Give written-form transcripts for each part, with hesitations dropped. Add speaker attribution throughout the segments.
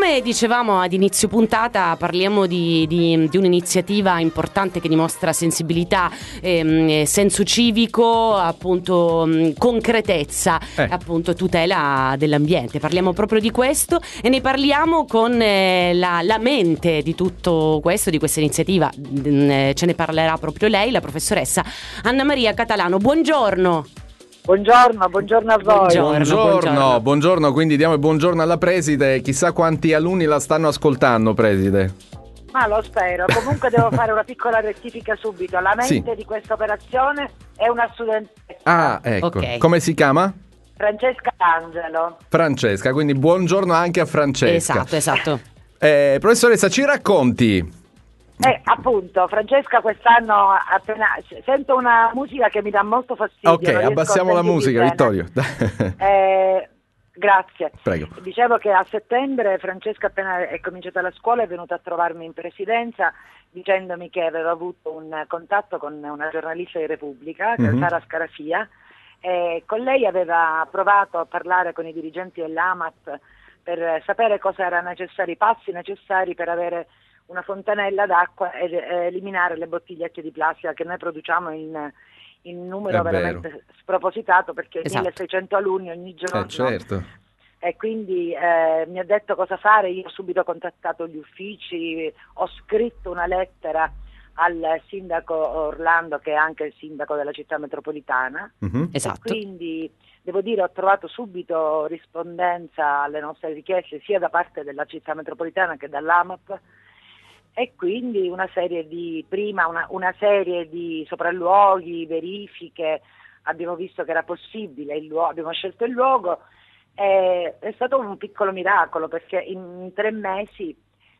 Speaker 1: come dicevamo ad inizio puntata, parliamo di un'iniziativa importante che dimostra sensibilità, senso civico, appunto concretezza, appunto tutela dell'ambiente. Parliamo proprio di questo e ne parliamo con la mente di tutto questo, di questa iniziativa. Ce ne parlerà proprio lei, la professoressa Anna Maria Catalano. Buongiorno.
Speaker 2: Buongiorno a voi.
Speaker 3: Buongiorno, quindi diamo il buongiorno alla preside. Chissà quanti alunni la stanno ascoltando, preside.
Speaker 2: Ma lo spero. Comunque devo fare una piccola rettifica subito. La mente di questa operazione è una studentessa.
Speaker 3: Ah, ecco.
Speaker 1: Okay.
Speaker 3: Come si chiama?
Speaker 2: Francesca D'Angelo.
Speaker 3: Francesca, quindi buongiorno anche a Francesca.
Speaker 1: Esatto.
Speaker 3: Professoressa, ci racconti?
Speaker 2: Appunto, Francesca quest'anno appena sento una musica che mi dà molto fastidio.
Speaker 3: Ok, abbassiamo la musica,
Speaker 2: bene.
Speaker 3: Vittorio.
Speaker 2: Grazie.
Speaker 3: Prego.
Speaker 2: Dicevo che a settembre Francesca, appena è cominciata la scuola, è venuta a trovarmi in presidenza dicendomi che aveva avuto un contatto con una giornalista di Repubblica, Sara Scarafia, e con lei aveva provato a parlare con i dirigenti dell'AMAT per sapere cosa erano i passi necessari per avere una fontanella d'acqua ed eliminare le bottigliette di plastica che noi produciamo in numero veramente spropositato, perché 1600 alunni ogni giorno.
Speaker 3: Certo.
Speaker 2: E quindi mi ha detto cosa fare. Io ho subito contattato gli uffici, ho scritto una lettera al sindaco Orlando, che è anche il sindaco della città metropolitana.
Speaker 1: Esatto.
Speaker 2: E quindi devo dire ho trovato subito rispondenza alle nostre richieste sia da parte della città metropolitana che dall'AMAP, e quindi una serie di sopralluoghi, verifiche. Abbiamo visto che era possibile, abbiamo scelto il luogo, è stato un piccolo miracolo, perché in 3 mesi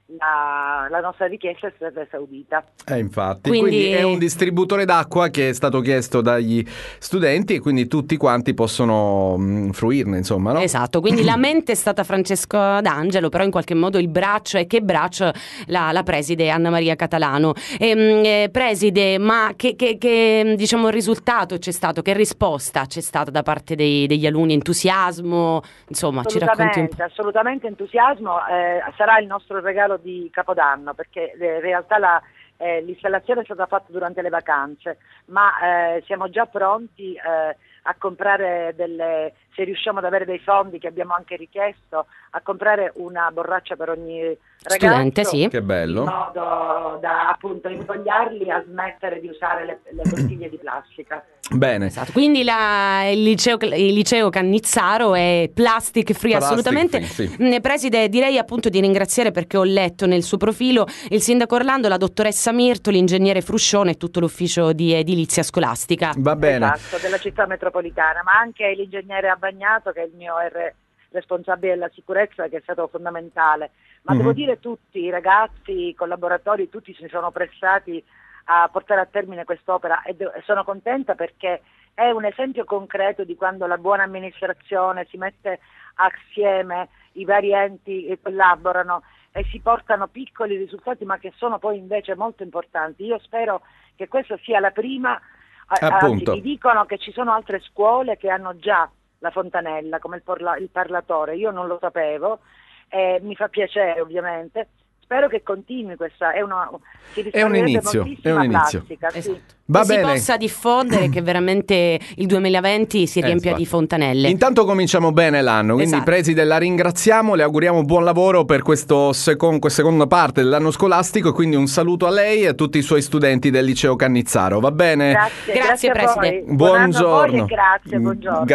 Speaker 2: la nostra richiesta è stata esaudita.
Speaker 3: Infatti, quindi è un distributore d'acqua che è stato chiesto dagli studenti, e quindi tutti quanti possono fruirne, insomma, no?
Speaker 1: Esatto, quindi la mente è stata Francesca D'Angelo, però in qualche modo il braccio, e che braccio, la preside Anna Maria Catalano. Preside, ma che diciamo risultato c'è stato? Che risposta c'è stata da parte degli alunni? Entusiasmo? Insomma, ci racconti un po'.
Speaker 2: Assolutamente entusiasmo. Sarà il nostro regalo di Capodanno, perché in realtà l'installazione è stata fatta durante le vacanze, ma siamo già pronti a comprare se riusciamo ad avere dei fondi, che abbiamo anche richiesto, a comprare una borraccia per ogni ragazzo,
Speaker 1: studente, sì.
Speaker 3: Che bello.
Speaker 2: in modo da appunto invogliarli a smettere di usare le bottiglie di plastica.
Speaker 3: Bene.
Speaker 1: Esatto. Quindi il liceo Cannizzaro è plastic free, assolutamente.
Speaker 3: Free, sì.
Speaker 1: Preside, direi appunto di ringraziare, perché ho letto nel suo profilo il sindaco Orlando, la dottoressa Mirto, l'ingegnere Fruscione e tutto l'ufficio di edilizia scolastica.
Speaker 3: Va bene.
Speaker 2: Esatto, della città metropolitana, ma anche l'ingegnere Abbagnato, che è il mio responsabile della sicurezza, che è stato fondamentale. Ma devo dire, tutti i ragazzi, i collaboratori, tutti si sono prestati a portare a termine quest'opera, e sono contenta, perché è un esempio concreto di quando la buona amministrazione si mette assieme, i vari enti collaborano e si portano piccoli risultati, ma che sono poi invece molto importanti. Io spero che questa sia la prima. Anzi, mi dicono che ci sono altre scuole che hanno già la fontanella, come il parlatore. Io non lo sapevo, mi fa piacere ovviamente. Spero che continui questa, è un inizio. Plastica,
Speaker 1: esatto.
Speaker 2: Sì.
Speaker 1: Va bene. Si possa diffondere, che veramente il 2020 si riempia di fontanelle.
Speaker 3: Intanto cominciamo bene l'anno, quindi preside, la ringraziamo, le auguriamo buon lavoro per questa seconda parte dell'anno scolastico, e quindi un saluto a lei e a tutti i suoi studenti del liceo Cannizzaro, va bene?
Speaker 2: Grazie
Speaker 1: preside.
Speaker 2: Buongiorno. Buon anno a voi e grazie, buongiorno.